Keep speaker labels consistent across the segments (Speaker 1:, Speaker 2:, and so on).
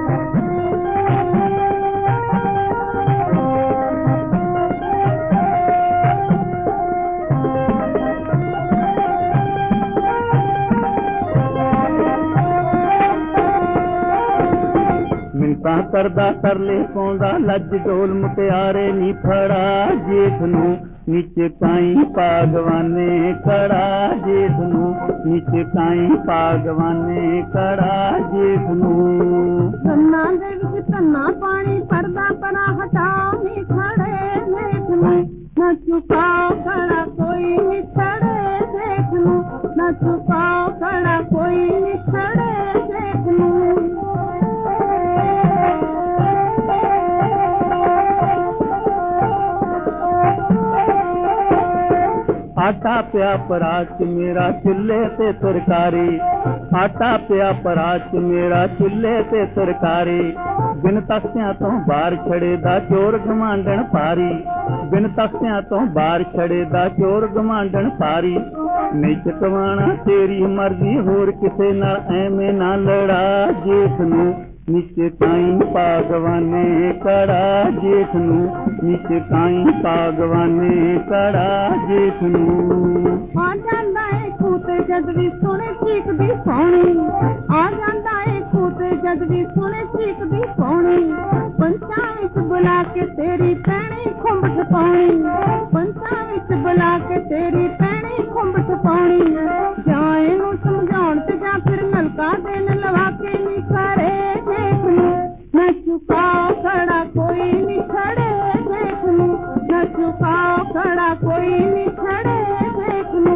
Speaker 1: ਮਿੰਤਾ ਕਰਦਾ ਤਰਲੇ ਪਾਉਂਦਾ ਲੱਜ ਡੋਲ ਮੁਟਿਆਰੇ ਨੀ ਫੜਾ ਜੇਠ ਨੂੰ ਨੀਚੇ ਕਾਈ ਪਾਗਵਾਨੇ ਕੜਾ ਜੇਠ ਨੂੰ ਨੀਚੇ ਕਾਈ ਪਾਗਵਾਨੇ ਕੜਾ ਜੇਠ ਨੂੰ
Speaker 2: ਕੰਨਾਂ ਦੇ ਵਿੱਚ ਧੰਨਾ ਪਾਣੀ ਪਰਦਾ ਪਰਾਂ ਹਟਾਓ ਨੀ ਖੜੇ ਜੇਠ ਨੂੰ ਨਾ ਚੁਕਾਓ ਖੜਾ ਕੋਈ ਨੀ ਖੜੇ ਜੇਠ ਨੂੰ ਨਾ ਚੁਕਾਓ ਖੜਾ ਕੋਈ ਨੀ ਖੜੇ ਜੇਠ ਨੂੰ
Speaker 1: ਆਟਾ ਪਿਆ ਪਰਾਤ ਚ ਮੇਰਾ ਚੁੱਲ੍ਹੇ ਤੇ ਤਰਕਾਰੀ ਆਟਾ ਪਿਆ ਪਰਾਤ ਚ ਮੇਰਾ ਚੁੱਲ੍ਹੇ ਤੇ ਤਰਕਾਰੀ ਬਿਨ ਤਖਤਿਆਂ ਤੋਂ ਬਾਹਰ ਛੜੇ ਦਾ ਚੋਰ ਗਮਾਂਡਣ ਪਾਰੀ ਬਿਨ ਤਖਤਿਆਂ ਤੋਂ ਬਾਹਰ ਛੜੇ ਦਾ ਚੋਰ ਗਮਾਂਡਣ ਪਾਰੀ ਨਹੀਂ ਚਕਵਾਣਾ ਤੇਰੀ ਮਰਜ਼ੀ ਹੋਰ ਕਿਸੇ ਨਾਲ ਐਵੇਂ ਨਾ ਲੜਾ ਜੇਠ ਨੂੰ ਨੀਚੇ ਕਾਈ ਪਾਗਵਾਨੇ ਕੜਾ ਜੇਠ ਨੂੰ ਨੀਚੇ ਕਾਈ ਪਾਗਵਾਨੇ ਕੜਾ ਜੇਠ ਨੂੰ
Speaker 2: ਆ ਜਾਂਦਾ ਏ ਖੂਤੇ ਜਦ ਵੀ ਸੁਣੇ ਚੀਕਦੀ ਸੋਹਣੀ ਆ ਜਾਂਦਾ ਏ ਖੂਤੇ ਜਦ ਵੀ ਸੁਣੇ ਚੀਕਦੀ ਸੋਹਣੀ ਪੰਚਾਂ ਵਿੱਚ ਬੁਲਾ ਕੇ ਤੇਰੀ ਭੈਣੀ ਖੁੰਬ ਠਪਾਉਣੀ ਪੰਚਾਂ ਵਿੱਚ ਬੁਲਾ ਕੇ ਤੇਰੀ ਭੈਣੀ ਖੁੰਬ ਠਪਾਉਣੀ ਜਾਂ ਇਹਨੂੰ ਸਮਝਾਉਣ ਤੇ ਜਾਂ ਫਿਰ ਨਲਕਾ ਦੇਣ ਲਵਾ ਕੇ ਨੀ ਕਰੇ ਜੇਠ ਨੂੰ ਨਾ ਚੁਕਾਓ ਖੜਾ ਕੋਈ ਨੀ ਖੜੇ ਜੇਠ ਨੂੰ ਨਾ ਚੁਕਾਓ ਖੜਾ ਕੋਈ ਨੀ ਖੜੇ ਜੇਠ ਨੂੰ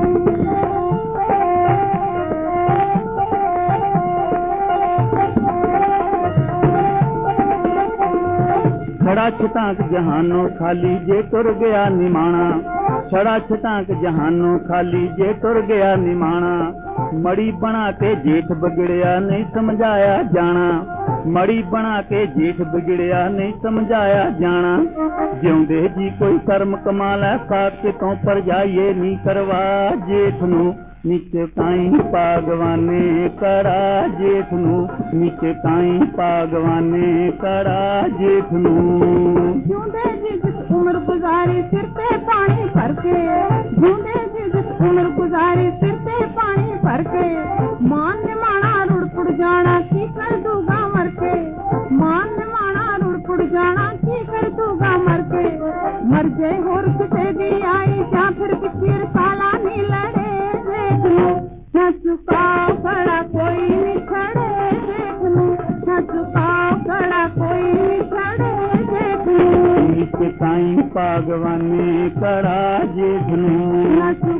Speaker 1: ਛੜਾ ਛਟਾਂਕ ਜਹਾਨੋਂ ਖਾਲੀ ਜੇ ਤੁਰ ਗਿਆ ਨਿਮਾਣਾ ਛੜਾ ਛਟਾਂਕ ਜਹਾਨੋਂ ਖਾਲੀ ਜੇ ਤੁਰ ਗਿਆ ਨਿਮਾਣਾ ਮੜੀ ਬਣਾ ਕੇ ਜੇਠ ਵਿਗੜਿਆ ਨਹੀਂ ਸਮਝਾਇਆ ਜਾਣਾ ਮੜੀ ਬਣਾ ਕੇ ਜੇਠ ਵਿਗੜਿਆ ਨਹੀਂ ਸਮਝਾਇਆ ਜਾਣਾ ਜਿਉਂਦੇ ਜੀ ਕੋਈ ਕਰਮ ਕਮਾ ਲੈ ਸਾਕੇ ਤੋਂ ਪਰ ਜਾਈਏ ਨੀ ਕਰਵਾ ਜੇਠ ਨੂੰ ਨੀਚੇ ਕਾਈ ਪਾਗਵਾਨੇ ਕੜਾ ਜੇਠ ਨੂੰ ਨੀਚੇ ਕਾਈ ਪਾਗਵਾਨੇ ਕੜਾ ਜੇਠ ਨੂੰ
Speaker 2: ਜਿਉਂਦੇ ਜੀ ਜਿਸ ਉਮਰ ਗੁਜ਼ਾਰੀ ਸਿਰ ਤੇ ਪਾਣੀ ਭਰ ਕੇ ਜਿਉਂਦੇ ਜੀ ਜਿਸ ਉਮਰ ਗੁਜ਼ਾਰੀ ਸਿਰ ਤੇ ਪਾਣੀ ਭਰ ਕੇ ਮਾਨ ਨਿਮਾਣਾ ਰੁੜ ਜਾਣਾ ਕੀ ਕਰ ਦੂਗਾ ਮਰ ਕੇ ਮਾਨ ਨਿਮਾਣਾ ਰੁੜ ਜਾਣਾ ਕੀ ਕਰ ਦੂਗਾ ਮਰ ਕੇ ਮਰ ਜੇ ਹੋਰ ਕਿਸੇ ਦੀ ਆਈ ਜਾਂ ਫਿਰ ਕਿਸੇ ਰਸਾਲਾ ਨਹੀਂ ਲੜੇ ਜੇਠ ਨੂੰ ਨਾ ਚੁਕਾਓ ਖੜਾ ਕੋਈ ਨੀ ਖੜੇ ਜੇਠ ਨੂੰ ਨਾ ਚੁਕਾਓ ਖੜਾ ਕੋਈ ਨੀ ਖੜੇ ਜੇਠ ਨੂੰ
Speaker 1: ਨੀਚੇ ਕਾਈ ਪਾਗਵਾਨੇ ਕੜਾ ਜੇਠ ਨੂੰ